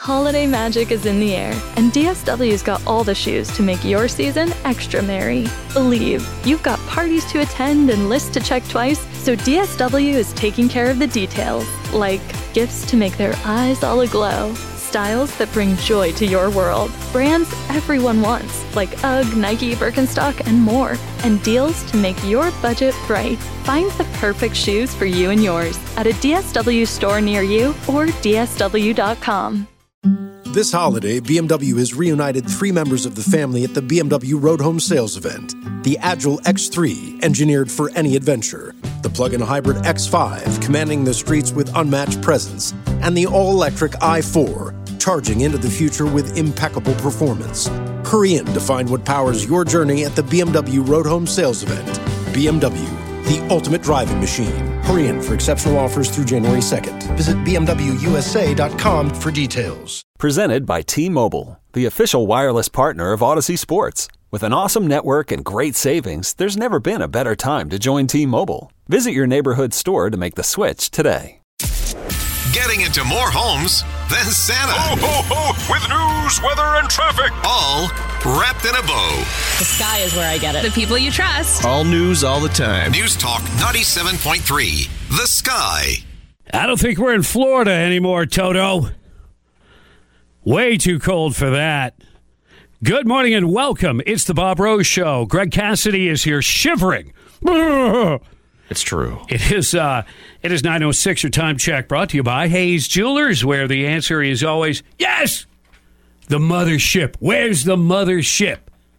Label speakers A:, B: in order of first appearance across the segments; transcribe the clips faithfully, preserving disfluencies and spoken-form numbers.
A: Holiday magic is in the air, and D S W's got all the shoes to make your season extra merry. Believe, you've got parties to attend and lists to check twice, so D S W is taking care of the details, like gifts to make their eyes all aglow, styles that bring joy to your world, brands everyone wants, like UGG, Nike, Birkenstock, and more, and deals to make your budget bright. Find the perfect shoes for you and yours at a D S W store near you or D S W dot com.
B: This holiday, B M W has reunited three members of the family at the B M W Road Home Sales Event. The Agile X three, engineered for any adventure. The plug-in hybrid X five, commanding the streets with unmatched presence. And the all-electric i four, charging into the future with impeccable performance. Hurry in to find what powers your journey at the B M W Road Home Sales Event. B M W, the ultimate driving machine. Hurry in for exceptional offers through January second. Visit B M W U S A dot com for details.
C: Presented by T-Mobile, the official wireless partner of Odyssey Sports. With an awesome network and great savings, there's never been a better time to join T-Mobile. Visit your neighborhood store to make the switch today.
D: Getting into more homes than Santa.
E: Ho, ho, ho! With news, weather, and traffic.
D: All wrapped in a bow.
F: The Sky is where I get it.
G: The people you trust.
H: All news all the time.
D: News Talk ninety-seven point three. The Sky.
I: I don't think we're in Florida anymore, Toto. Way too cold for that. Good morning and welcome. It's the Bob Rose Show. Greg Cassidy is here shivering.
H: It's true.
I: It is uh, it is nine oh six, your time check, brought to you by Hayes Jewelers, where the answer is always yes. The mothership. Where's the mothership?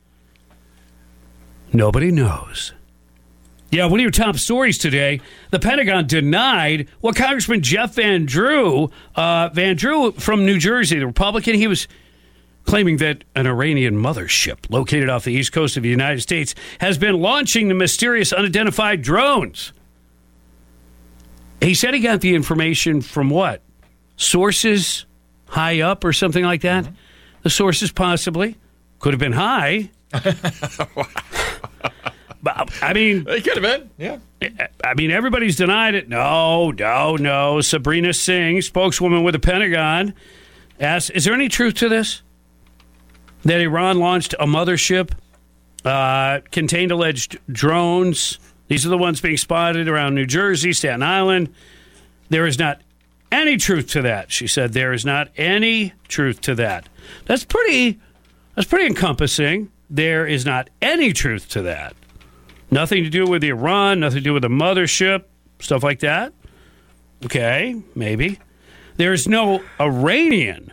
I: Nobody knows. Yeah, one of your top stories today, the Pentagon denied what Congressman Jeff Van Drew, uh, Van Drew from New Jersey, the Republican, he was claiming that an Iranian mothership located off the east coast of the United States has been launching the mysterious unidentified drones. He said he got the information from what? Sources high up or something like that? Mm-hmm. The sources possibly could have been high. But, I mean,
H: they could have been, yeah.
I: I mean, everybody's denied it. No, no, no. Sabrina Singh, spokeswoman with the Pentagon, asked, is there any truth to this? That Iran launched a mothership, uh, contained alleged drones. These are the ones being spotted around New Jersey, Staten Island. There is not any truth to that, she said. There is not any truth to that. That's pretty, that's pretty encompassing. There is not any truth to that. Nothing to do with Iran, nothing to do with the mothership, stuff like that. Okay, maybe. There's no Iranian.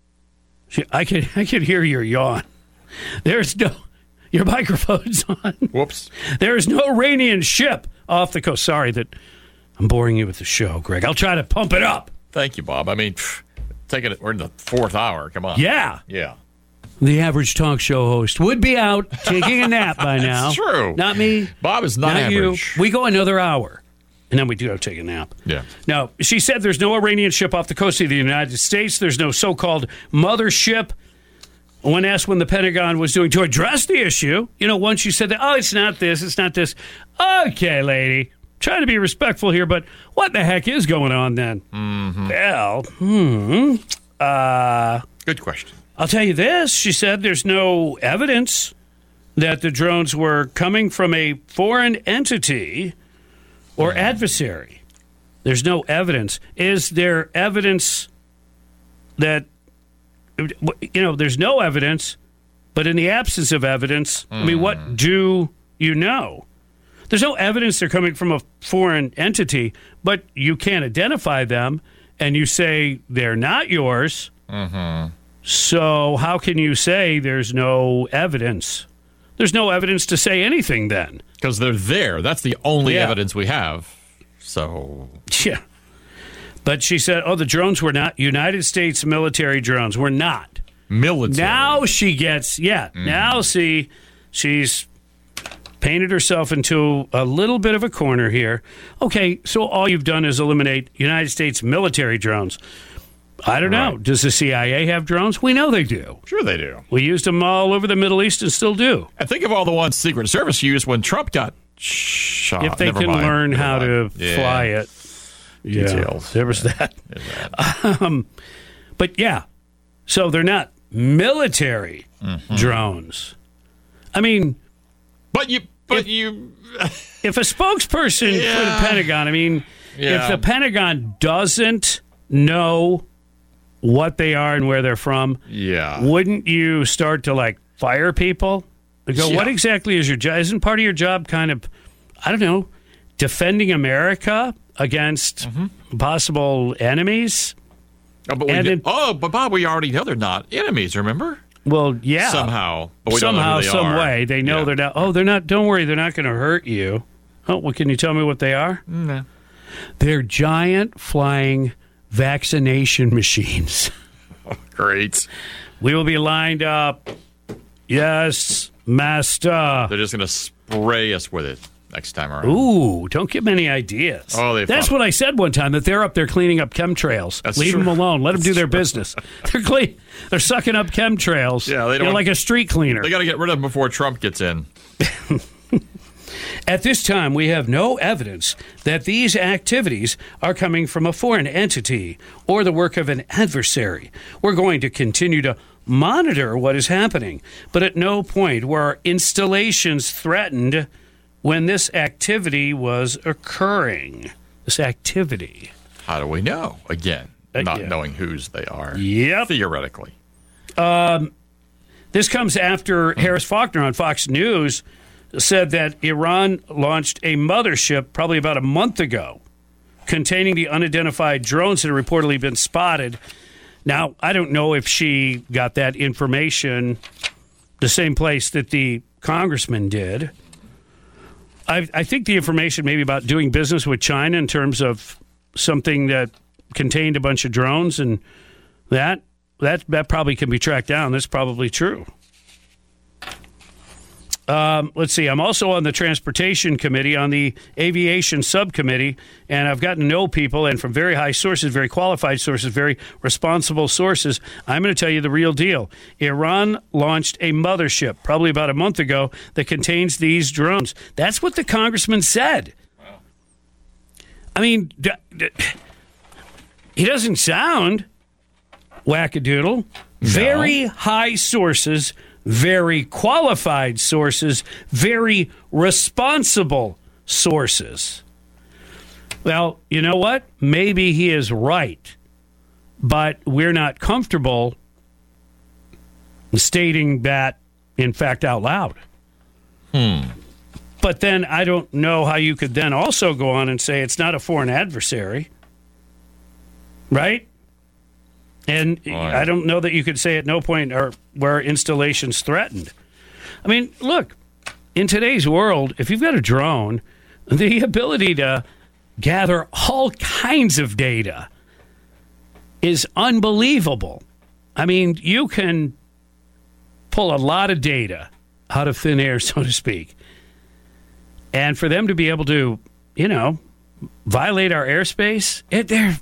I: I could I could hear your yawn. There's no, your microphone's on.
H: Whoops.
I: There's no Iranian ship off the coast. Sorry that I'm boring you with the show, Greg. I'll try to pump it up.
H: Thank you, Bob. I mean, pff, taking it, we're in the fourth hour. Come on.
I: Yeah.
H: Yeah.
I: The average talk show host would be out taking a nap by now.
H: It's true.
I: Not me.
H: Bob is not,
I: not
H: average.
I: You. We go another hour, and then we do take a nap.
H: Yeah.
I: Now, she said there's no Iranian ship off the coast of the United States. There's no so-called mothership. When asked when the Pentagon was doing to address the issue, you know, once you said that, oh, it's not this, it's not this. Okay, lady. Trying to be respectful here, but what the heck is going on then?
H: Mm-hmm.
I: Well, hmm. Uh,
H: Good question.
I: I'll tell you this, she said there's no evidence that the drones were coming from a foreign entity or mm. adversary. There's no evidence. Is there evidence that, you know, there's no evidence, but in the absence of evidence, mm. I mean, what do you know? There's no evidence they're coming from a foreign entity, but you can't identify them, and you say they're not yours.
H: Mm-hmm.
I: So how can you say there's no evidence? There's no evidence to say anything then.
H: Because they're there. That's the only
I: yeah.
H: evidence we have. So.
I: Yeah. But she said, oh, the drones were not United States military drones. We're not.
H: Military.
I: Now she gets, yeah. Mm. Now, see, she's painted herself into a little bit of a corner here. Okay, so all you've done is eliminate United States military drones. I don't know. Right. Does the C I A have drones? We know they do.
H: Sure they do.
I: We used them all over the Middle East and still do.
H: And think of all the ones Secret Service used when Trump got shot.
I: If they
H: Never
I: can
H: mind.
I: learn
H: Never
I: how
H: mind.
I: to
H: yeah.
I: fly it.
H: Details.
I: Yeah, there was
H: yeah.
I: that. Um, but yeah, So they're not military mm-hmm. drones. I mean,
H: but you, but
I: if,
H: you,
I: if a spokesperson
H: yeah.
I: for the Pentagon, I mean,
H: yeah.
I: if the Pentagon doesn't know what they are and where they're from,
H: yeah,
I: wouldn't you start to like fire people? Go,
H: yeah.
I: what exactly is your job? Isn't part of your job kind of, I don't know, defending America against mm-hmm. possible enemies?
H: Oh but, we did, oh, but Bob, we already know they're not enemies, remember?
I: Well, yeah.
H: Somehow. But we
I: Somehow,
H: don't know who they
I: some
H: are.
I: way. They know
H: yeah.
I: they're not, oh, they're not, don't worry, they're not going to hurt you. Oh, well, can you tell me what they are?
H: No.
I: They're giant flying vaccination machines.
H: Oh, great.
I: We will be lined up. Yes, master.
H: They're just going to spray us with it next time around.
I: Ooh, don't give them any ideas.
H: Oh, they
I: That's what I said one time, that they're up there cleaning up chemtrails.
H: That's
I: Leave
H: true.
I: them alone. Let them
H: That's
I: do their
H: true.
I: business. They're clean. They're sucking up chemtrails.
H: Yeah, they
I: you
H: don't
I: know, like a street cleaner.
H: They got to get rid of them before Trump gets in.
I: At this time, we have no evidence that these activities are coming from a foreign entity or the work of an adversary. We're going to continue to monitor what is happening, but at no point were our installations threatened when this activity was occurring. This activity.
H: How do we know? Again,
I: Uh,
H: not
I: yeah.
H: knowing whose they are.
I: Yep.
H: Theoretically.
I: Um, this comes after Harris Faulkner on Fox News said that Iran launched a mothership probably about a month ago containing the unidentified drones that had reportedly been spotted. Now, I don't know if she got that information the same place that the congressman did. I, I think the information maybe about doing business with China in terms of something that contained a bunch of drones and that that that probably can be tracked down. That's probably true. Um, let's see. I'm also on the Transportation Committee, on the Aviation Subcommittee, and I've gotten to know people, and from very high sources, very qualified sources, very responsible sources, I'm going to tell you the real deal. Iran launched a mothership probably about a month ago that contains these drones. That's what the congressman said. Wow. I mean, d- d- he doesn't sound wackadoodle. No. Very high sources, very qualified sources, very responsible sources. Well, you know what? Maybe he is right, but we're not comfortable stating that, in fact, out loud.
H: Hmm.
I: But then I don't know how you could then also go on and say it's not a foreign adversary, right? And
H: oh, yeah.
I: I don't know that you could say at no point are where installations threatened. I mean, look, in today's world, if you've got a drone, the ability to gather all kinds of data is unbelievable. I mean, you can pull a lot of data out of thin air, so to speak. And for them to be able to, you know, violate our airspace, it, they're...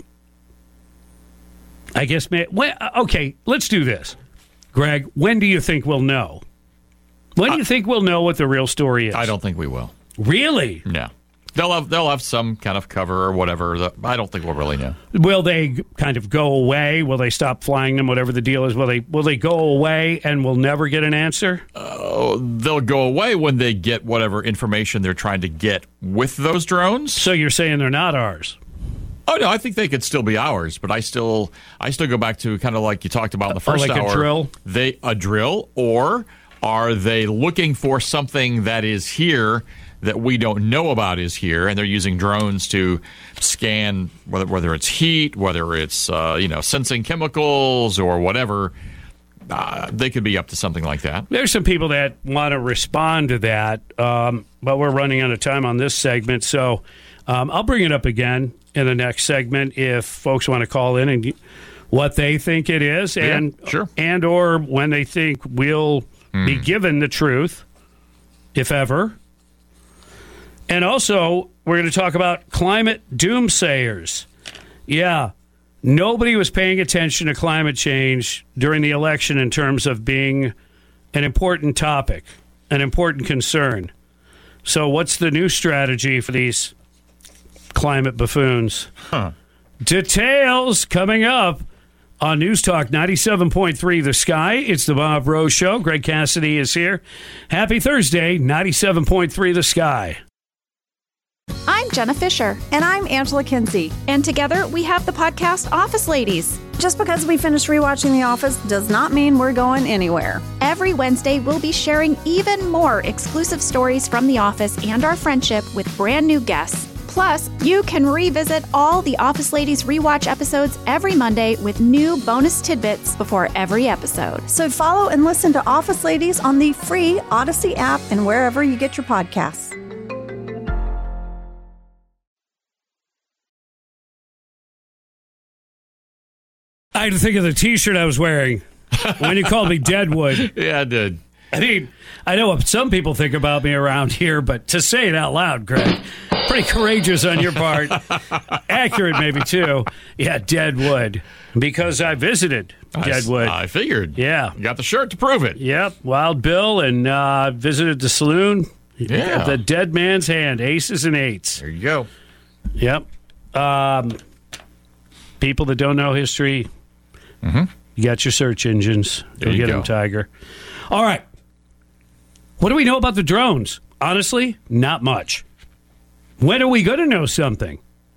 I: I guess, man, when, okay, let's do this. Greg, when do you think we'll know? When do you think we'll know what the real story is?
H: I don't think we will.
I: Really?
H: No. They'll have they'll have some kind of cover or whatever. I don't think we'll really know.
I: Will they kind of go away? Will they stop flying them? Whatever the deal is, will they will they go away and we'll never get an answer?
H: Uh, they'll go away when they get whatever information they're trying to get with those drones.
I: So you're saying they're not ours?
H: Oh no, I think they could still be ours, but I still I still go back to kind of like you talked about in the first
I: oh, like
H: hour.
I: a drill?
H: They a drill, or are they looking for something that is here that we don't know about is here, and they're using drones to scan whether whether it's heat, whether it's uh, you know sensing chemicals or whatever. Uh, they could be up to something like that.
I: There's some people that want to respond to that, um, but we're running out of time on this segment, so um, I'll bring it up again in the next segment if folks want to call in and what they think it is,
H: Yeah,
I: and
H: sure.
I: and or when they think we'll mm. be given the truth, if ever. And also, we're going to talk about climate doomsayers. Yeah, nobody was paying attention to climate change during the election in terms of being an important topic, an important concern. So what's the new strategy for these climate buffoons?
H: Huh.
I: Details coming up on News Talk ninety-seven point three The Sky. It's the Bob Rose Show. Greg Cassidy is here. Happy Thursday, ninety-seven point three The Sky.
F: I'm Jenna Fisher.
G: And I'm Angela Kinsey.
F: And together we have the podcast Office Ladies.
G: Just because we finished rewatching The Office does not mean we're going anywhere.
F: Every Wednesday, we'll be sharing even more exclusive stories from The Office and our friendship with brand new guests. Plus, you can revisit all the Office Ladies rewatch episodes every Monday with new bonus tidbits before every episode.
G: So follow and listen to Office Ladies on the free Odyssey app and wherever you get your podcasts.
I: I had to think of the T-shirt I was wearing when you called me Deadwood.
H: Yeah, I did.
I: I mean, I know what some people think about me around here, but to say it out loud, Greg, pretty courageous on your part. Accurate, maybe, too. Yeah, Deadwood. Because I visited Deadwood.
H: I, I figured.
I: Yeah.
H: You got the shirt to prove it.
I: Yep. Wild Bill, and uh, visited the saloon.
H: Yeah.
I: The Dead Man's Hand, aces and eights.
H: There you go.
I: Yep. Um, people that don't know history,
H: mm-hmm.
I: you got your search engines.
H: There
I: Go
H: you
I: get
H: go.
I: them, Tiger. All right. What do we know about the drones? Honestly, not much. When are we going to know something?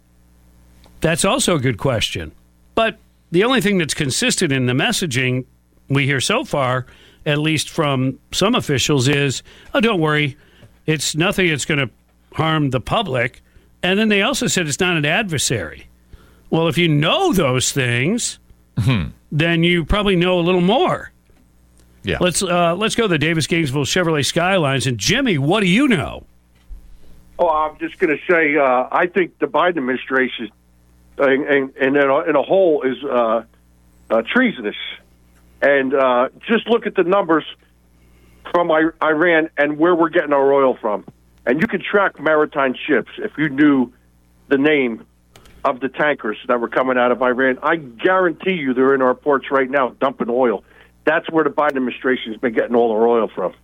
I: That's also a good question. But the only thing that's consistent in the messaging we hear so far, at least from some officials, is, oh, don't worry, it's nothing that's going to harm the public. And then they also said it's not an adversary. Well, if you know those things,
H: mm-hmm.
I: then you probably know a little more.
H: Yeah.
I: Let's uh, let's go to the Davis Gainesville Chevrolet Skylines. And Jimmy, what do you know?
J: Oh, I'm just going to say, uh, I think the Biden administration, uh, and, and in, a, in a whole, is uh, uh, treasonous. And uh, just look at the numbers from I- Iran and where we're getting our oil from. And you could track maritime ships if you knew the name of the tankers that were coming out of Iran. I guarantee you they're in our ports right now dumping oil. That's where the Biden administration has been getting all their oil from.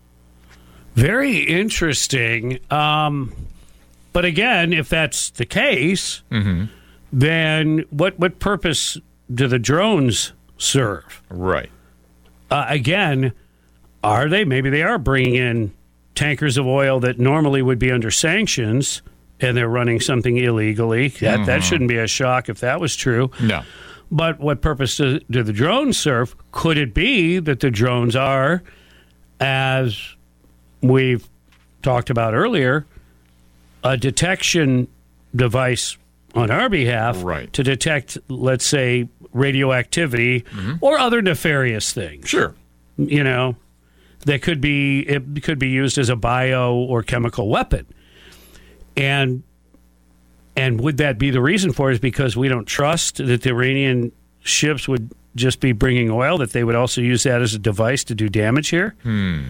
I: Very interesting. Um, but again, if that's the case,
H: mm-hmm.
I: then what, what purpose do the drones serve?
H: Right.
I: Uh, again, are they? Maybe they are bringing in tankers of oil that normally would be under sanctions, and they're running something illegally. That
H: mm-hmm.
I: that shouldn't be a shock if that was true.
H: No.
I: But what purpose do, do the drones serve? Could it be that the drones are, as we've talked about earlier, a detection device on our behalf
H: right.
I: to detect, let's say, radioactivity
H: mm-hmm.
I: or other nefarious things?
H: Sure.
I: You know, that could be it could be used as a bio or chemical weapon. And and would that be the reason for it? Is because we don't trust that the Iranian ships would just be bringing oil, that they would also use that as a device to do damage here?
H: Hmm.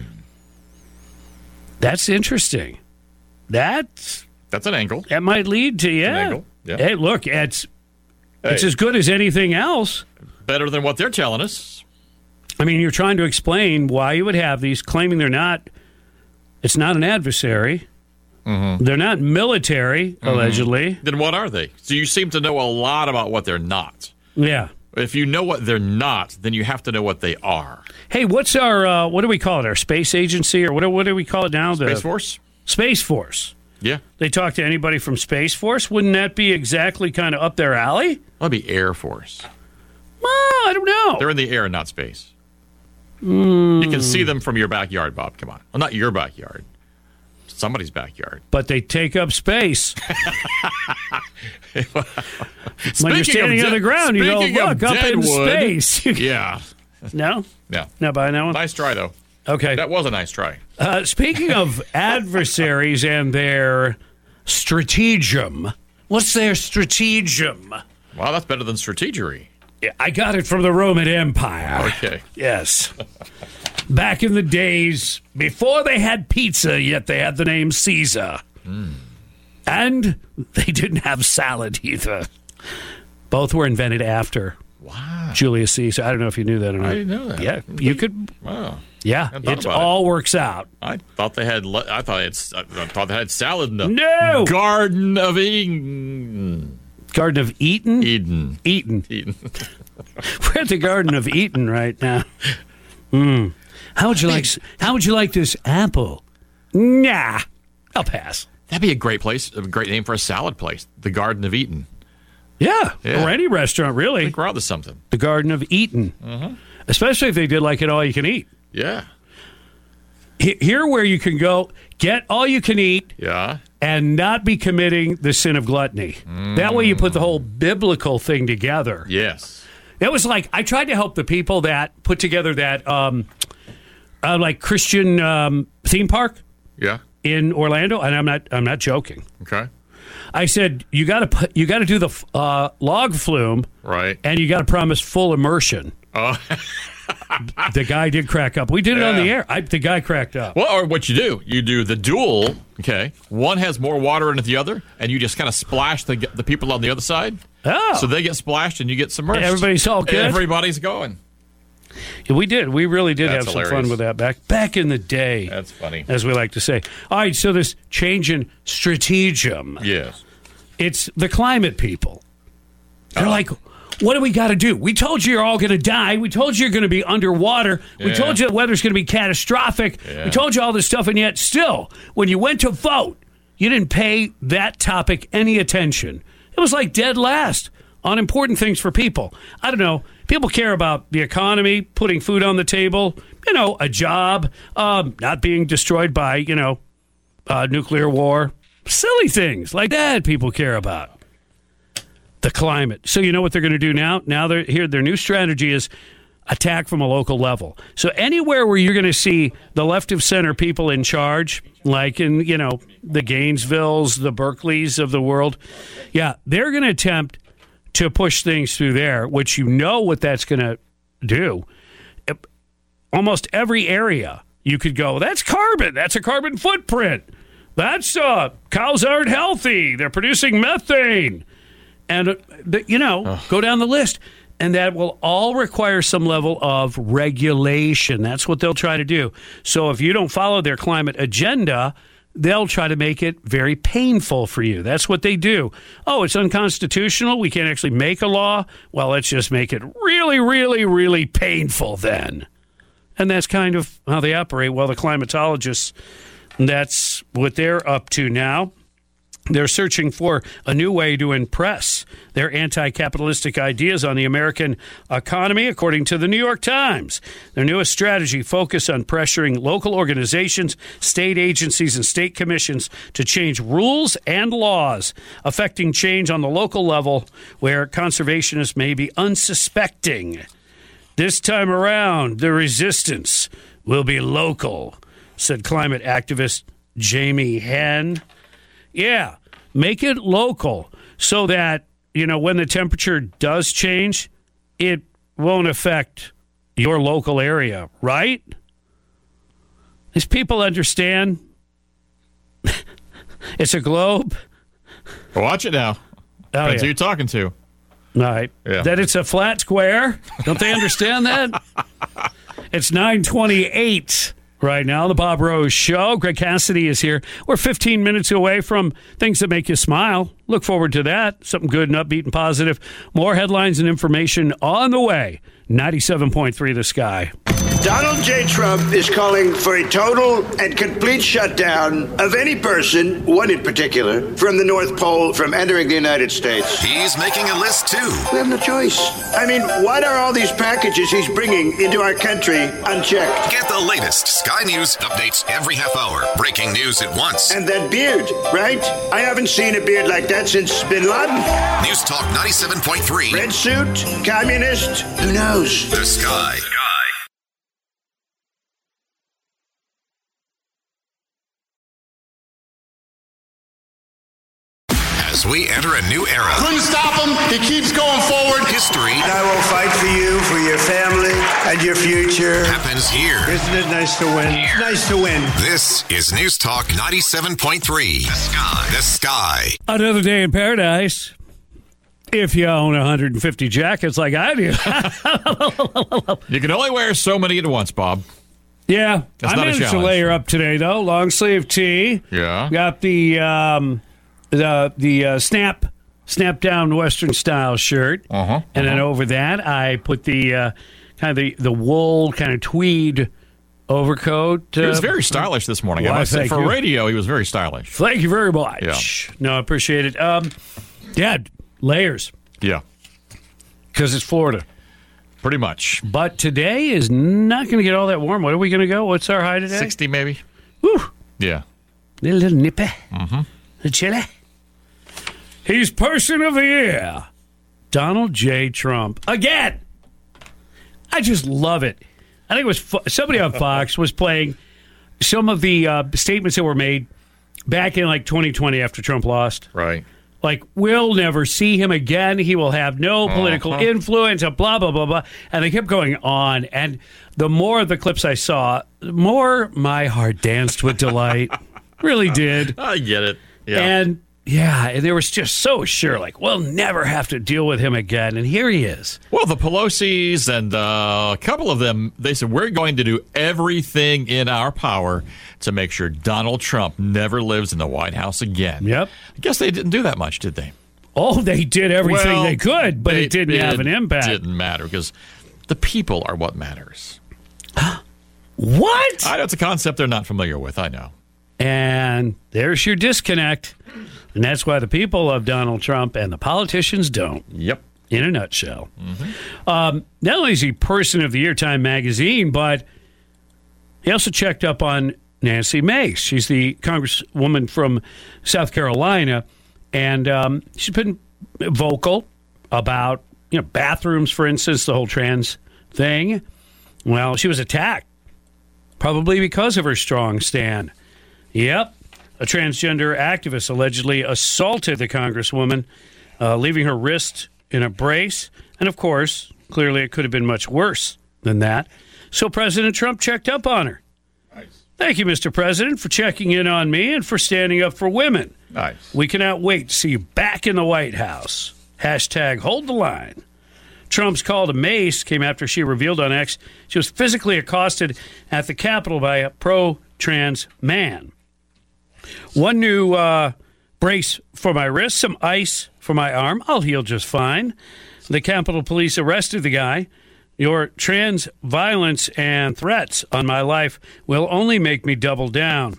I: That's interesting. That's
H: That's an angle.
I: That might lead to, yeah.
H: An angle. Yeah.
I: Hey, look, it's,
H: hey.
I: it's as good as anything else.
H: Better than what they're telling us.
I: I mean, you're trying to explain why you would have these, claiming they're not, it's not an adversary.
H: Mm-hmm.
I: They're not military,
H: mm-hmm.
I: allegedly.
H: Then what are they? So you seem to know a lot about what they're not.
I: Yeah.
H: If you know what they're not, then you have to know what they are.
I: Hey, what's our, uh, what do we call it? Our space agency, or what do, what do we call it now?
H: Space
I: the,
H: Force?
I: Space Force.
H: Yeah.
I: They talk to anybody from Space Force? Wouldn't that be exactly kind of up their alley?
H: That'd be Air Force.
I: Well, I don't know.
H: They're in the air, not space.
I: Mm.
H: You can see them from your backyard, Bob. Come on. Well, not your backyard. Somebody's backyard.
I: But they take up space. When you're standing
H: de-
I: on the ground, you go, look, up
H: Deadwood,
I: in space.
H: yeah.
I: No?
H: Yeah.
I: Not buying that one?
H: Nice try, though.
I: Okay.
H: That was a nice try.
I: Uh, speaking of adversaries and their stratagem, what's their stratagem?
H: Wow, that's better than strategery.
I: Yeah, I got it from the Roman Empire.
H: Okay.
I: Yes. Back in the days before they had pizza, yet they had the name Caesar.
H: Mm.
I: And they didn't have salad either. Both were invented after
H: wow.
I: Julius Caesar. I don't know if you knew that or not.
H: I didn't know that.
I: Yeah, you could.
H: Wow.
I: Yeah, it all
H: it.
I: works out.
H: I thought they had. I thought it's. I thought they had salad in the
I: no
H: Garden of Eden.
I: Garden of Eden?
H: Eden.
I: Eden.
H: Eden.
I: We're at the Garden of Eden right now. Mm. How would you like? How would you like this apple? Nah, I'll pass.
H: That'd be a great place, a great name for a salad place. The Garden of Eden.
I: Yeah,
H: Yeah.
I: or any restaurant, really.
H: I think we're out to something.
I: The Garden of Eden.
H: Uh-huh.
I: Especially if they did like it all you can eat.
H: Yeah.
I: He- Here where you can go, get all you can eat,
H: Yeah.
I: and not be committing the sin of gluttony. That way you put the whole biblical thing together.
H: Yes.
I: It was like, I tried to help the people that put together that um, uh, like Christian um, theme park
H: Yeah.
I: in Orlando, and I'm not I'm not joking.
H: Okay.
I: I said, you got to you got to do the uh, log flume,
H: Right.
I: and you got to promise full immersion.
H: Oh.
I: The guy did crack up. We did it on
H: Yeah.
I: the air. I, the guy cracked up.
H: Well, or what you do, you do the dual, okay? One has more water in it than the other, and you just kind of splash the the people on the other side.
I: Oh.
H: So they get splashed and you get submerged.
I: Everybody's all good?
H: Everybody's going.
I: Yeah, we did. We really did
H: That's
I: have some
H: hilarious.
I: fun with that back back in the day.
H: That's funny.
I: As we like to say. All right, so this change in strategem.
H: Yes.
I: It's the climate people. They're like, what do we got to do? We told you you're all going to die. We told you you're going to be underwater. We
H: Yeah.
I: told you the weather's going to be catastrophic.
H: Yeah.
I: We told you all this stuff, and yet still, when you went to vote, you didn't pay that topic any attention. It was like dead last on important things for people. I don't know. People care about the economy, putting food on the table, you know, a job, um, not being destroyed by, you know, uh, nuclear war. Silly things like that people care about. The climate. So you know what they're going to do now? Now they're here. Their new strategy is attack from a local level. So anywhere where you're going to see the left of center people in charge, like in, you know, the Gainesvilles, the Berkeleys of the world, yeah, they're going to attempt to push things through there, which you know what that's going to do. It- almost every area you could go, that's carbon. That's a carbon footprint. That's uh, cows aren't healthy. They're producing methane. And, uh, the, you know,
H: Ugh.
I: go down the list. And that will all require some level of regulation. That's what they'll try to do. So if you don't follow their climate agenda, they'll try to make it very painful for you. That's what they do. Oh, it's unconstitutional. We can't actually make a law. Well, let's just make it really, really, really painful then. And that's kind of how they operate. Well, the climatologists, that's what they're up to now. They're searching for a new way to impress their anti-capitalistic ideas on the American economy, according to the New York Times. Their newest strategy focused on pressuring local organizations, state agencies, and state commissions to change rules and laws affecting change on the local level where conservationists may be unsuspecting. This time around, the resistance will be local, said climate activist Jamie Henn. Yeah, make it local so that, you know, when the temperature does change, it won't affect your local area, right? These people understand it's a globe.
H: Watch it now.
I: Oh,
H: Depends
I: yeah.
H: who you're talking to.
I: All right.
H: Yeah.
I: That it's a flat square. Don't they understand that? It's nine twenty-eight. Right now, the Bob Rose Show. Greg Cassidy is here. We're fifteen minutes away from things that make you smile. Look forward to that. Something good and upbeat and positive. More headlines and information on the way. ninety-seven point three The Sky.
K: Donald J. Trump is calling for a total and complete shutdown of any person, one in particular, from the North Pole from entering the United States.
D: He's making a list, too.
K: We have no choice. I mean, what are all these packages he's bringing into our country unchecked?
D: Get the latest Sky News updates every half hour. Breaking news at once.
K: And that beard, right? I haven't seen a beard like that since Bin Laden.
D: News Talk ninety-seven point three.
K: Red suit, communist, who knows?
D: The Sky. As we enter a new era.
L: Couldn't stop him. He keeps going forward.
D: History.
K: I will fight for you, for your family, and your future.
D: Happens here.
K: Isn't it nice to win? It's nice to win.
D: This is News Talk ninety-seven point three. The Sky. The Sky.
I: Another day in paradise. If you own one hundred fifty jackets like I do.
H: You can only wear so many at once, Bob.
I: Yeah.
H: That's
I: I
H: not a
I: managed to
H: challenge.
I: layer up today, though. Long sleeve tee.
H: Yeah.
I: Got the um, the the uh, snap snap-down Western-style shirt.
H: Uh-huh,
I: and then
H: uh-huh.
I: over that, I put the uh, kind of the, the wool kind of tweed overcoat.
H: He was
I: uh,
H: very stylish this morning.
I: Why,
H: I must say,
I: thank
H: for
I: you.
H: radio, he was very stylish.
I: Thank you very much.
H: Yeah.
I: No, I appreciate it. Um, yeah, layers.
H: Yeah.
I: Because it's Florida.
H: Pretty much.
I: But today is not going to get all that warm. What are we going to go? What's our high today?
H: sixty maybe.
I: Woo.
H: Yeah.
I: A little nippy.
H: Mm-hmm.
I: A chilly. He's Person of the Year. Donald J. Trump. Again. I just love it. I think it was fo- somebody on Fox was playing some of the uh, statements that were made back in like twenty twenty after Trump lost.
H: Right.
I: Like, we'll never see him again. He will have no political
H: Uh-huh.
I: influence, blah, blah, blah, blah. And they kept going on. And the more of the clips I saw, the more my heart danced with delight. Really did.
H: I get it. Yeah.
I: And, yeah, and they were just so sure, like, we'll never have to deal with him again. And here he is.
H: Well, the Pelosi's and uh, a couple of them, they said, we're going to do everything in our power to make sure Donald Trump never lives in the White House again.
I: Yep.
H: I guess they didn't do that much, did they?
I: Oh, they did everything
H: Well,
I: they could, but
H: they-
I: it didn't have an impact.
H: It didn't matter because the people are what matters.
I: What?
H: I know it's a concept they're not familiar with. I know.
I: And there's your disconnect. And that's why the people love Donald Trump and the politicians don't.
H: Yep.
I: In a nutshell. Mm-hmm. Um, not only is he Person of the Year, Time Magazine, but he also checked up on Nancy Mace. She's the congresswoman from South Carolina, and um, she's been vocal about, you know, bathrooms, for instance, the whole trans thing. Well, she was attacked, probably because of her strong stand. Yep. A transgender activist allegedly assaulted the congresswoman, uh, leaving her wrist in a brace. And, of course, clearly it could have been much worse than that. So President Trump checked up on her.
H: Nice.
I: Thank you, Mister President, for checking in on me and for standing up for women.
H: Nice.
I: We cannot wait to see you back in the White House. Hashtag hold the line. Trump's call to Mace came after she revealed on X she was physically accosted at the Capitol by a pro-trans man. One new uh, brace for my wrist, some ice for my arm. I'll heal just fine. The Capitol Police arrested the guy. Your trans violence and threats on my life will only make me double down.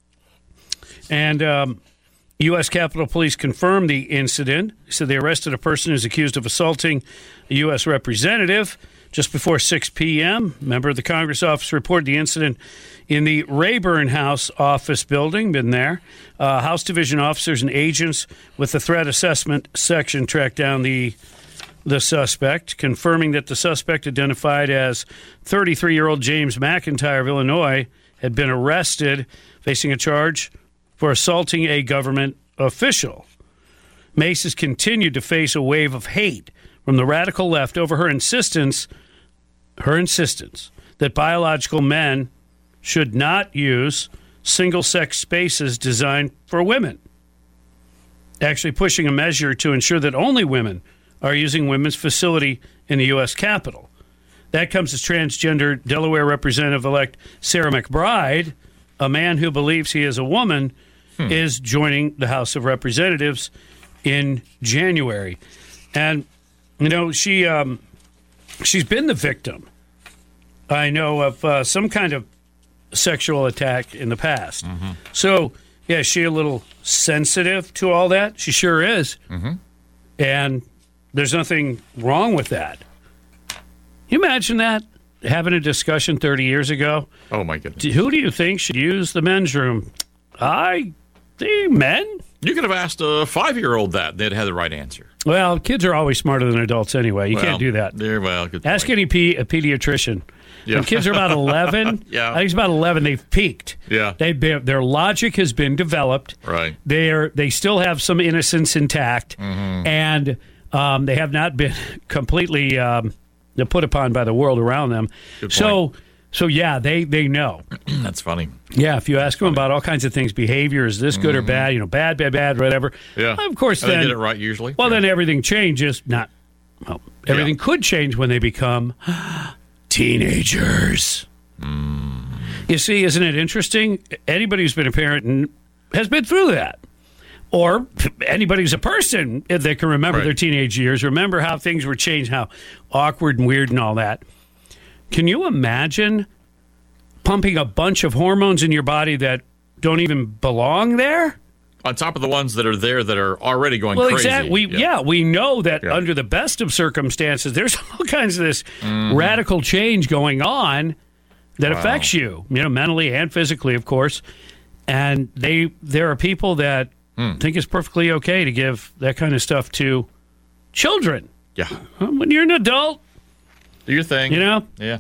I: And um, U S Capitol Police confirmed the incident. They said they arrested a person who's accused of assaulting a U S representative just before six p.m. A member of the Congress office reported the incident in the Rayburn House office building. Been there. Uh, House Division officers and agents with the threat assessment section tracked down the the suspect, confirming that the suspect, identified as thirty-three-year-old James McIntyre of Illinois, had been arrested, facing a charge for assaulting a government official. Mace has continued to face a wave of hate from the radical left over her insistence, her insistence that biological men should not use single-sex spaces designed for women, actually pushing a measure to ensure that only women are using women's facility in the U S Capitol. That comes as transgender Delaware Representative-elect Sarah McBride, a man who believes he is a woman, hmm. is joining the House of Representatives in January. And, you know, she um, she's been the victim, I know, of uh, some kind of sexual attack in the past. Mm-hmm. So, yeah, is she a little sensitive to all that? She sure is.
H: Mm-hmm.
I: And there's nothing wrong with that. You imagine that? Having a discussion thirty years ago?
H: Oh, my goodness.
I: Who do you think should use the men's room? I think men?
H: You could have asked a five-year-old that. They'd have the right answer.
I: Well, kids are always smarter than adults anyway. You
H: well,
I: can't do that.
H: Well, good
I: Ask
H: point.
I: any pe- a pediatrician.
H: Yeah.
I: When kids are about eleven,
H: yeah.
I: I think it's about eleven, they've peaked.
H: Yeah.
I: They've been, their logic has been developed.
H: Right.
I: They're, they still have some innocence intact,
H: mm-hmm.
I: and um, they have not been completely um, put upon by the world around them.
H: Good
I: so,
H: point.
I: so yeah, they, they know.
H: That's funny.
I: Yeah, if you ask them about all kinds of things, behavior, is this good
H: mm-hmm.
I: or bad? You know, bad, bad, bad, whatever.
H: Yeah.
I: Of course,
H: and
I: then
H: they get it right usually.
I: Well,
H: yeah.
I: then everything changes. Not well, everything
H: yeah.
I: could change when they become teenagers.
H: Mm.
I: You see, isn't it interesting? Anybody who's been a parent and has been through that. or anybody who's a person that can remember
H: Right.
I: their teenage years, remember how things were changed, how awkward and weird and all that. Can you imagine pumping a bunch of hormones in your body that don't even belong there?
H: On top of the ones that are there that are already going
I: Well,
H: crazy.
I: exactly. We, yeah. yeah, we know that
H: Yeah.
I: under the best of circumstances, there's all kinds of this
H: Mhm.
I: radical change going on that
H: Wow.
I: affects you, you know, mentally and physically, of course. And they, there are people that
H: Mm.
I: think it's perfectly okay to give that kind of stuff to children.
H: Yeah.
I: When you're an adult,
H: do your thing.
I: you know.
H: Yeah.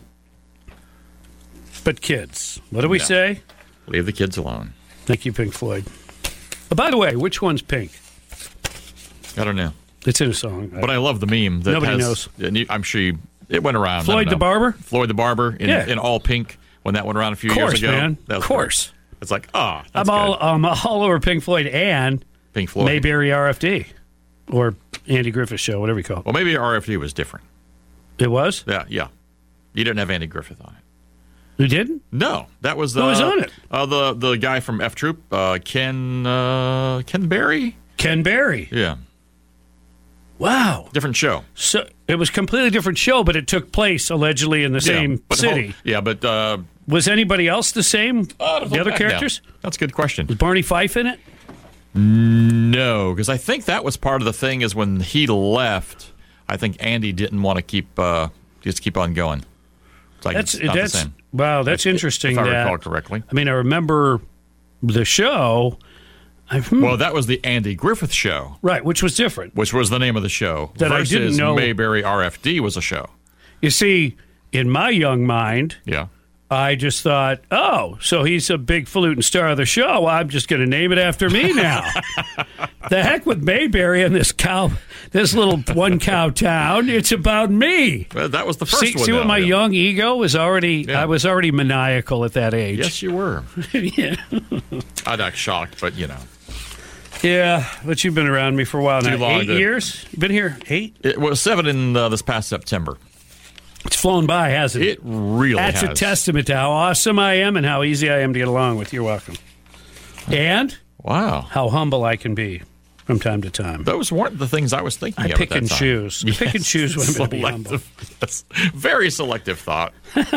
I: But kids, what do we
H: No.
I: say?
H: Leave the kids alone.
I: Thank you, Pink Floyd. Oh, by the way, which one's pink?
H: I don't know.
I: It's in a song.
H: But I love the meme. That
I: Nobody
H: has,
I: knows.
H: And you, I'm sure you, it went around. I
I: Floyd
H: don't
I: the
H: know.
I: Barber?
H: Floyd the Barber in,
I: Yeah.
H: in all pink when that went around a few
I: Of course,
H: years ago.
I: man.
H: That was
I: Of course.
H: great. It's like, ah,
I: I'm all um, all over Pink Floyd and
H: Pink Floyd.
I: Mayberry R F D or Andy Griffith Show, whatever you call it.
H: Well, maybe R F D was different.
I: It was?
H: Yeah, yeah. You didn't have Andy Griffith on it.
I: You didn't?
H: No, that was the
I: Who was on it?
H: Uh, the the guy from F Troop, uh, Ken uh, Ken Barry.
I: Ken Barry.
H: Yeah,
I: Wow.
H: different show.
I: So it was a completely different show, but it took place allegedly in the same
H: yeah, but
I: city.
H: hold- yeah, but uh,
I: Was anybody else the same? the other characters?
H: No. That's a good question.
I: Was Barney Fife in it?
H: No, because I think that was part of the thing. Is when he left, I think Andy didn't want to keep uh, just keep on going. It's like
I: That's
H: it's not
I: that's
H: the same.
I: wow. That's
H: If-
I: interesting.
H: If I
I: that,
H: recall correctly.
I: I mean, I remember the show. I, hmm,
H: Well, that was the Andy Griffith Show,
I: right, which was different.
H: which was the name of the show.
I: That I
H: versus
I: didn't know-
H: Mayberry R F D was a show.
I: You see, in my young mind,
H: Yeah.
I: I just thought, oh, so he's a big falutin star of the show. I'm just going to name it after me now. The heck with Mayberry and this cow, this little one cow town. It's about me.
H: Well, that was the first
I: See,
H: one.
I: see what
H: though,
I: my
H: yeah.
I: young ego was already.
H: Yeah.
I: I was already maniacal at that age.
H: Yes, you were.
I: yeah,
H: I'm not shocked, but you know,
I: yeah. But you've been around me for a while
H: Too
I: now.
H: long
I: Eight
H: to-
I: years. You've been here eight.
H: it was seven in uh, this past September.
I: It's flown by, hasn't it?
H: It really
I: That's
H: has.
I: a testament to how awesome I am and how easy I am to get along with. You're welcome. And
H: Wow,
I: how humble I can be from time to time.
H: those weren't the things I was thinking.
I: I
H: of
I: pick
H: at that
I: and
H: time.
I: choose. I pick and choose when I'm going to be humble.
H: Selective- yes. Very selective thought.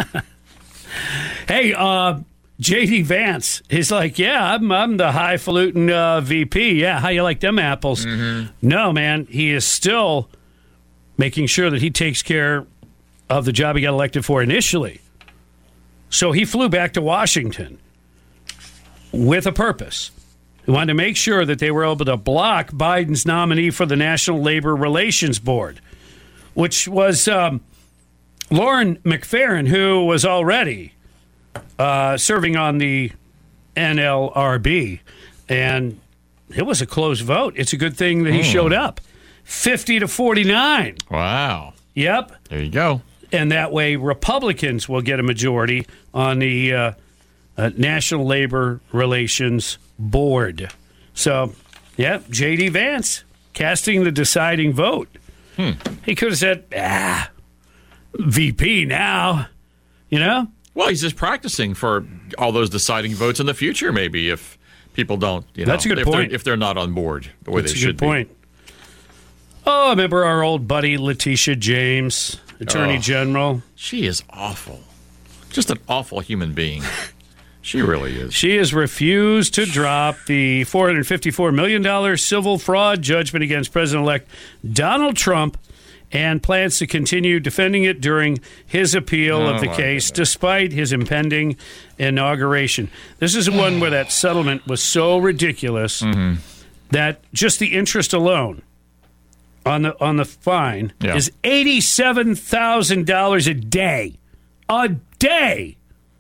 I: Hey, uh, J D Vance, he's like, yeah, I'm, I'm the highfalutin uh, V P. Yeah, how you like them apples?
H: Mm-hmm.
I: No, man, he is still making sure that he takes care of the job he got elected for initially. So he flew back to Washington with a purpose. He wanted to make sure that they were able to block Biden's nominee for the National Labor Relations Board, which was um, Lauren McFerrin, who was already uh, serving on the N L R B. And it was a close vote. It's a good thing that he
H: Hmm.
I: showed up. fifty to forty-nine.
H: Wow.
I: Yep.
H: There you go.
I: And that way Republicans will get a majority on the uh, uh, National Labor Relations Board. So, yeah, J D Vance casting the deciding vote.
H: Hmm.
I: He could have said, ah, V P now, you know?
H: Well, he's just practicing for all those deciding votes in the future, maybe, if people don't, you know,
I: That's a good
H: if they're-
I: point.
H: if they're not on board the way
I: That's
H: they
I: a
H: should
I: good point. Oh, I remember our old buddy Letitia James, Attorney
H: Oh.
I: General.
H: be. She is awful. Just an awful human being. She really is.
I: She has refused to drop the four hundred fifty-four million dollars civil fraud judgment against President-elect Donald Trump and plans to continue defending it during his appeal
H: Oh,
I: of the
H: my
I: case, despite his impending inauguration. This is one where that settlement was so ridiculous
H: Mm-hmm.
I: that just the interest alone on the on the fine
H: Yeah.
I: is eighty-seven thousand dollars a day. A day.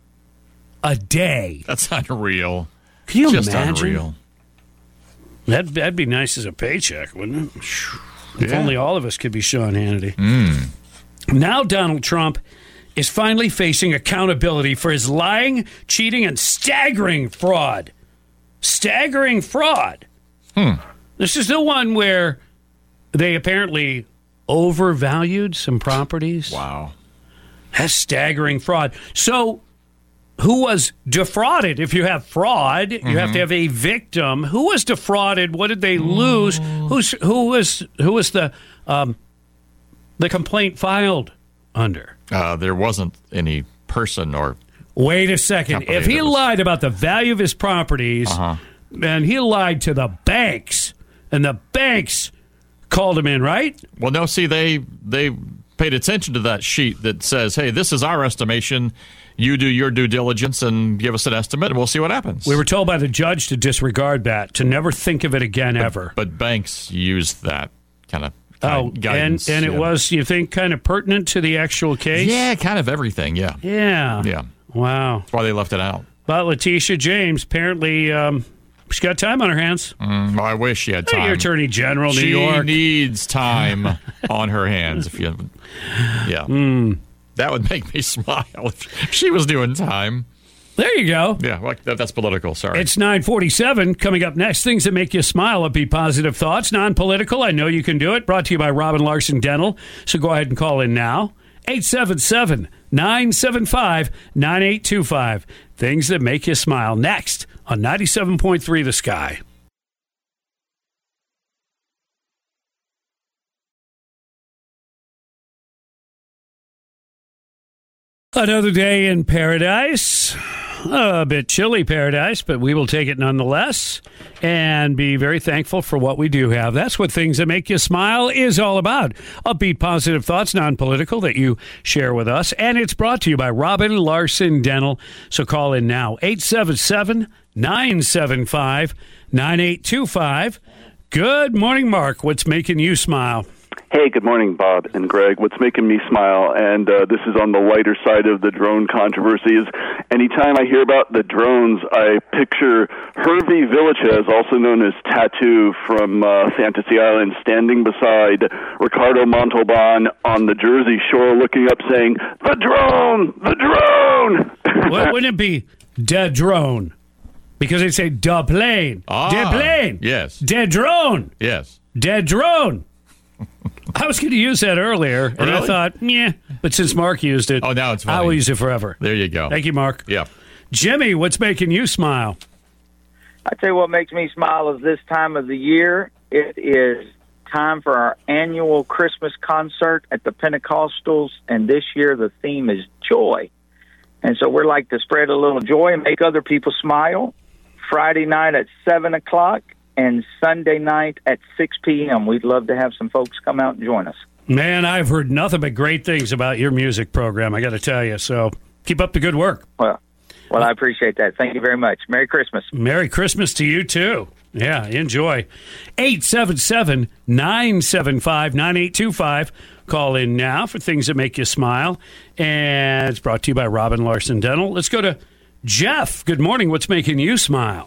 I: A day.
H: That's unreal.
I: Can you
H: Just
I: imagine?
H: unreal.
I: That'd, that'd be nice as a paycheck, wouldn't it? If
H: Yeah.
I: only all of us could be Sean Hannity.
H: Mm.
I: Now Donald Trump is finally facing accountability for his lying, cheating, and staggering fraud. Staggering fraud.
H: Hmm.
I: This is the one where they apparently overvalued some properties.
H: Wow.
I: That's staggering fraud. So who was defrauded. If you have fraud, you
H: Mm-hmm.
I: have to have a victim. Who was defrauded? What did they lose? Who's who was who was the um, the complaint filed under?
H: Uh, there wasn't any person or.
I: Wait a second.
H: company
I: If he
H: that was-
I: lied about the value of his properties,
H: Uh-huh.
I: and he lied to the banks, and the banks called him in, right?
H: Well, no. See, they they paid attention to that sheet that says, "Hey, this is our estimation. You do your due diligence and give us an estimate, and we'll see what happens."
I: We were told by the judge to disregard that, to never think of it again, ever.
H: But banks used that kind of
I: Oh,
H: guidance.
I: and, and
H: yeah.
I: it was, you think, kind of pertinent to the actual case?
H: Yeah, kind of everything, yeah.
I: Yeah.
H: Yeah.
I: Wow.
H: That's why they left it out.
I: But Letitia James, apparently, um, she's got time on her hands.
H: Mm, well, I wish she had
I: Hey,
H: time.
I: your Attorney General, New
H: she
I: York.
H: needs time on her hands. If you, yeah.
I: Mm.
H: That would make me smile if she was doing time.
I: There you go.
H: Yeah, well, that, that's political, sorry.
I: It's nine forty-seven. Coming up next, things that make you smile. Be positive thoughts, non-political. I know you can do it. Brought to you by Robin Larson Dental. So go ahead and call in now. eight seven seven, nine seven five, nine eight two five. Things that make you smile. Next on ninety-seven point three The Sky. Another day in paradise. A bit chilly paradise, but we will take it nonetheless and be very thankful for what we do have. That's what Things That Make You Smile is all about. Upbeat, positive thoughts, non-political, that you share with us. And it's brought to you by Robin Larson Dental. So call in now, eight seven seven, nine seven five, nine eight two five. Good morning, Mark. What's making you smile?
M: Hey, good morning, Bob and Greg. What's making me smile, and uh, this is on the lighter side of the drone controversy, is anytime I hear about the drones, I picture Hervey Villachez, also known as Tattoo from uh, Fantasy Island, standing beside Ricardo Montalban on the Jersey Shore looking up saying, "The drone! The drone!"
I: Well, wouldn't it be dead drone? Because they say da plane.
H: Ah,
I: dead plane.
H: yes.
I: Dead drone.
H: Yes.
I: Dead drone. I was going to use that earlier, and I
H: Really?
I: thought, yeah. But since Mark used it,
H: Oh, now it's funny.
I: I will use it forever.
H: There you go.
I: Thank you, Mark.
H: Yeah.
I: Jimmy, what's making you smile?
N: I tell you what makes me smile is this time of the year. It is time for our annual Christmas concert at the Pentecostals, and this year the theme is joy. And so we're like to spread a little joy and make other people smile. Friday night at seven o'clock and Sunday night at six p.m. We'd love to have some folks come out and join us.
I: Man, I've heard nothing but great things about your music program, I got to tell you. So keep up the good work.
N: Well, well, I appreciate that. Thank you very much. Merry Christmas.
I: Merry Christmas to you, too. Yeah, enjoy. eight seven seven, nine seven five, nine eight two five. Call in now for Things That Make You Smile. And it's brought to you by Robin Larson Dental. Let's go to Jeff. Good morning. What's making you smile?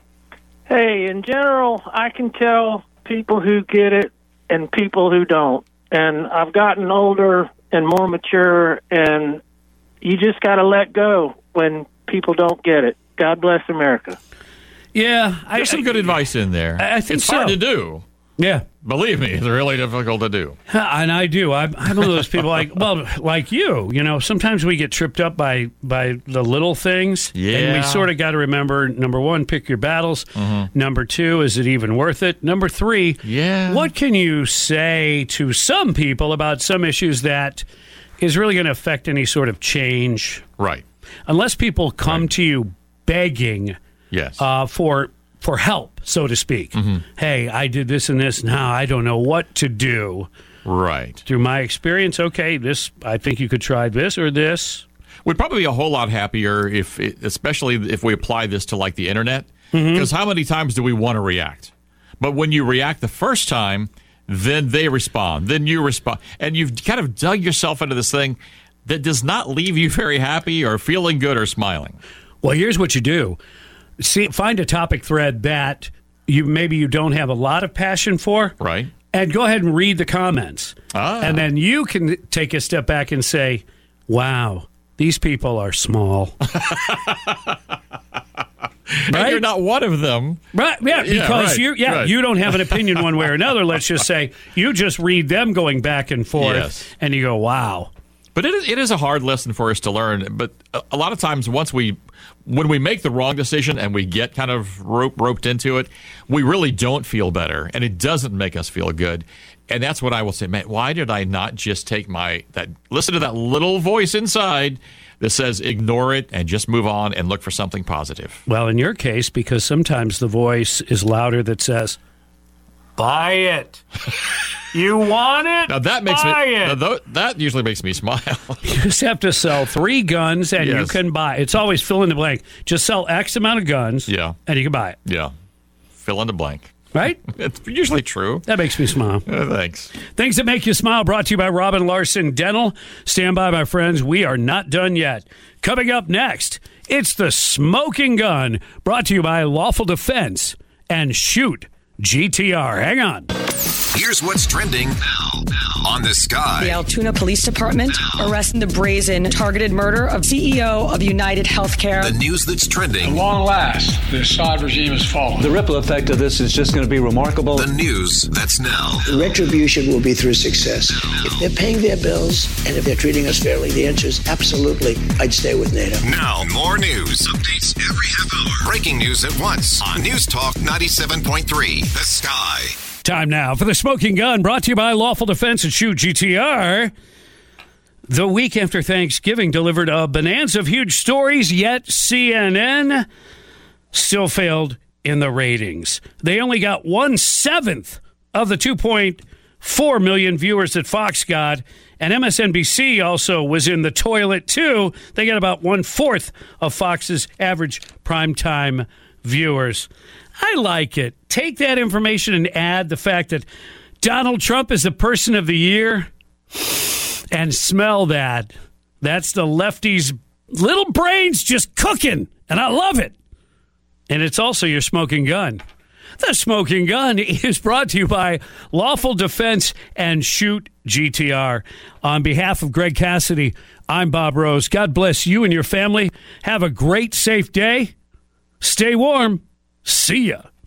O: Hey, in general, I can tell people who get it and people who don't. And I've gotten older and more mature, and you just got to let go when people don't get it. God bless America.
I: Yeah. I,
H: There's some good advice in there.
I: I, I think
H: it's hard
I: so.
H: to do.
I: Yeah.
H: Believe me, it's really difficult to do.
I: And I do. I'm, I'm one of those people like, well, like you, you know, sometimes we get tripped up by, by the little things. And
H: Yeah.
I: we sort of got to remember, number one, pick your battles.
H: Mm-hmm.
I: Number two, is it even worth it? Number three,
H: yeah.
I: what can you say to some people about some issues that is really going to affect any sort of change?
H: Right.
I: Unless people come
H: Right.
I: to you begging
H: Yes.
I: uh, for for help, so to speak.
H: Mm-hmm.
I: Hey, I did this and this. Now I don't know what to do.
H: Right.
I: Through my experience, okay, this I think you could try this or this.
H: We'd probably be a whole lot happier if, it, especially if we apply this to like the internet.
I: Mm-hmm.
H: Because how many times do we want to react? But when you react the first time, then they respond, then you respond, and you've kind of dug yourself into this thing that does not leave you very happy or feeling good or smiling.
I: Well, here's what you do. See, find a topic thread that you maybe you don't have a lot of passion for.
H: Right.
I: And go ahead and read the comments.
H: Ah.
I: And then you can take a step back and say, wow, these people are small.
H: And
I: Right?
H: you're not one of them.
I: Right, yeah,
H: Yeah,
I: because
H: right,
I: you yeah,
H: right.
I: you don't have an opinion one way or another. Let's just say you just read them going back and forth
H: Yes.
I: and you go, wow.
H: But But it is, it is a hard lesson for us to learn. But a, a lot of times, once we, when we make the wrong decision and we get kind of rope, roped into it, we really don't feel better, and it doesn't make us feel good. And that's what I will say, man, why did I not just take my, that listen to that little voice inside that says ignore it and just move on and look for something positive?
I: Well, in your case, because sometimes the voice is louder that says, buy it. You want it?
H: Now that makes
I: buy
H: me,
I: it.
H: now th- that usually makes me smile.
I: You just have to sell three guns and
H: Yes.
I: you can buy. It's always fill in the blank. Just sell X amount of guns
H: Yeah.
I: and you can buy it.
H: Yeah. Fill in the blank.
I: Right?
H: It's usually true.
I: That makes me smile.
H: Uh, thanks.
I: Things that make you smile brought to you by Robin Larson Dental. Stand by, my friends. We are not done yet. Coming up next, it's the Smoking Gun brought to you by Lawful Defense and Shoot G T R. Hang on.
D: Here's what's trending now, now on The Sky.
P: The Altoona Police Department arresting the brazen targeted murder of C E O of United Healthcare.
D: The news that's trending.
Q: At long last, the Assad regime has fallen.
R: The ripple effect of this is just going to be remarkable.
D: The news that's now.
S: Retribution will be through success. If they're paying their bills and if they're treating us fairly, the answer is absolutely. I'd stay with NATO.
D: Now, more news. Updates every half hour. Breaking news at once on News Talk ninety-seven point three. The Sky.
I: Time now for the Smoking Gun, brought to you by Lawful Defense and Shoot G T R. The week after Thanksgiving delivered a bonanza of huge stories, yet C N N still failed in the ratings. They only got one-seventh of the two point four million viewers that Fox got, and M S N B C also was in the toilet, too. They got about one-fourth of Fox's average primetime viewers. I like it. Take that information and add the fact that Donald Trump is the person of the year and smell that. That's the lefties' little brains just cooking, and I love it. And it's also your Smoking Gun. The Smoking Gun is brought to you by Lawful Defense and Shoot G T R. On behalf of Greg Cassidy, I'm Bob Rose. God bless you and your family. Have a great, safe day. Stay warm. See ya.